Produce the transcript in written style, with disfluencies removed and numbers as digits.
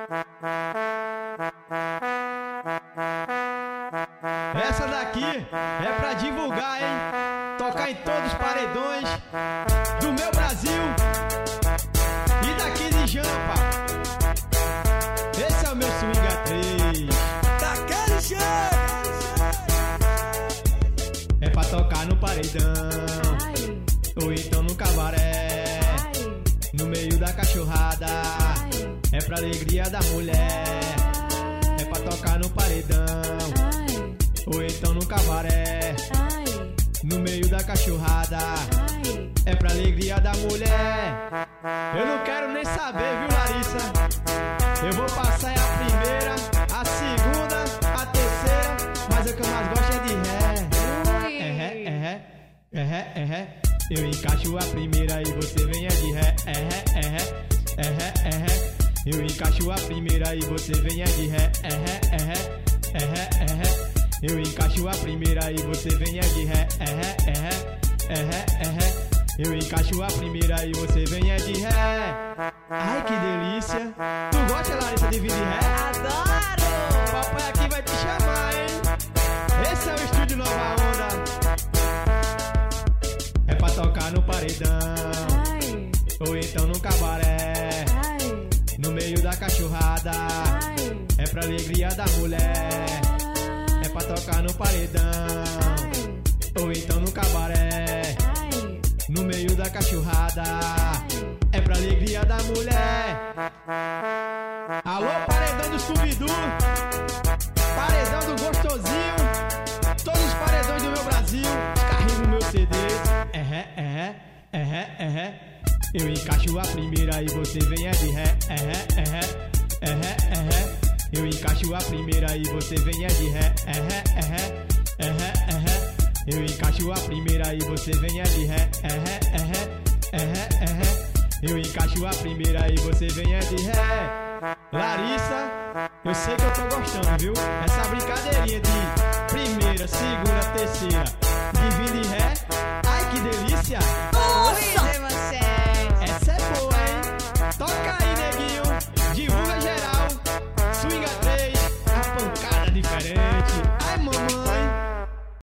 Essa daqui é pra divulgar, hein? Tocar em todos os paredões do meu Brasil e daqui de Jampa. Esse é o meu swing A3. Daquele jeito. É pra tocar no paredão, Ai, ou então no cabaré, ai, no meio da cachorrada. ai, É pra alegria da mulher. É pra tocar no paredão, ai, ou então no cabaré, ai, no meio da cachorrada. ai. É pra alegria da mulher. Eu não quero nem saber, viu, Larissa? Eu vou passar é a primeira, a segunda, a terceira, mas o que eu mais gosto é de ré. Ui. Eu encaixo a primeira e você venha de ré. Eu encaixo a primeira e você venha de ré. Eu encaixo a primeira e você venha de ré. Eu encaixo a primeira e você venha de ré. Ai, que delícia. Tu gosta, Larissa, de vir de ré? Adoro! Papai aqui vai te chamar, hein? Esse é o estúdio Nova Onda. É pra tocar no paredão, Ai, ou então no cabaré, ai, no meio da cachorrada. ai, É pra alegria da mulher. É pra tocar no paredão, ai, ou então no cabaré, ai, no meio da cachorrada. É pra alegria da mulher. Alô, paredão do Scooby-Doo, paredão do Gostosinho, todos os paredões do meu Brasil, os carrinhos do meu CD. Eu encaixo a primeira e você venha de ré. Eu encaixo a primeira e você venha de ré. Eu encaixo a primeira e você venha de ré. Eu encaixo a primeira e você venha de ré. Larissa, eu sei que eu tô gostando, viu? Essa brincadeirinha de primeira, segunda, terceira, de vir de ré. Ai, que delícia! Nossa!